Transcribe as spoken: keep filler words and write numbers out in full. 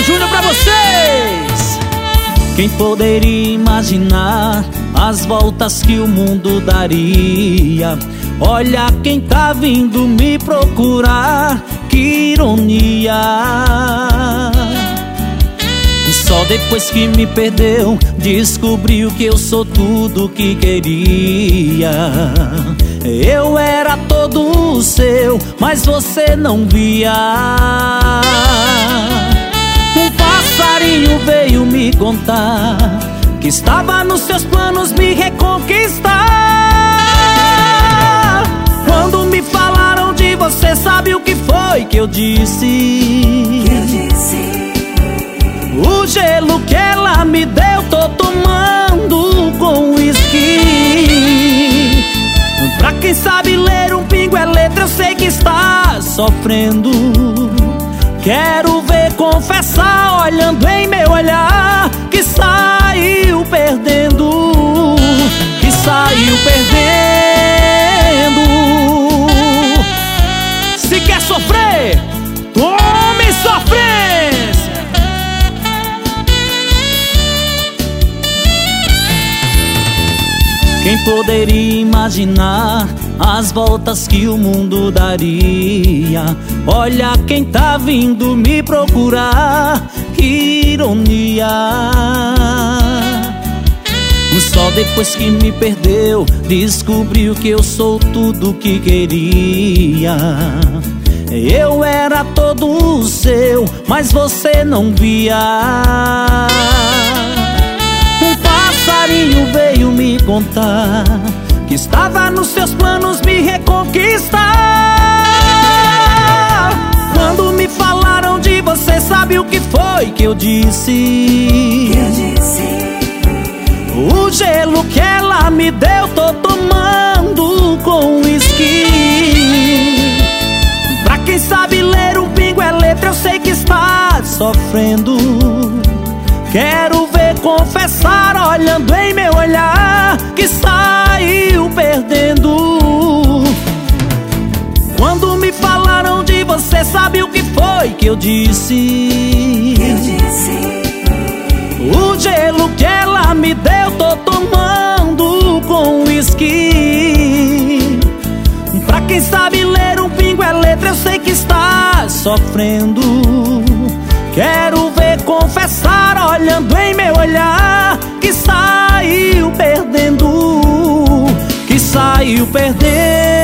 Luan Júnior pra vocês. Quem poderia imaginar as voltas que o mundo daria? Olha quem tá vindo me procurar, que ironia. Só depois que me perdeu, descobriu que eu sou tudo que queria. Eu era todo seu, mas você não via. Um passarinho veio me contar que estava nos seus planos me reconquistar. Quando me falaram de você, sabe o que foi que eu disse? Que eu disse? O gelo que ela me deu, tô tomando com uísque. Pra quem sabe ler um pingo é letra, eu sei que está sofrendo. Quero ver confessar, olhando em meu olhar, que saiu perdendo, que saiu perdendo. Se quer sofrer, tome sofrência. Quem poderia imaginar as voltas que o mundo daria? Olha quem tá vindo me procurar, que ironia. Só depois que me perdeu, descobriu que eu sou tudo que queria. Eu era todo seu, mas você não via. Um passarinho veio me contar que estava nos seus planos me reconquistar. Quando me falaram de você, sabe o que foi que eu disse? Que eu disse? O gelo que ela me deu, tô tomando com uísque. Pra quem sabe ler um pingo é letra, eu sei que está sofrendo. Quero ver confessar, olhando em meu olhar, que saiu perdendo. Quando me falaram de você, sabe o que foi que eu disse? Que eu disse? O gelo que ela me deu, tô tomando com uísque. Pra quem sabe ler um pingo é letra, eu sei que está sofrendo. Quero ver confessar, olhando em meu olhar, que saiu perdendo, que saiu perdendo.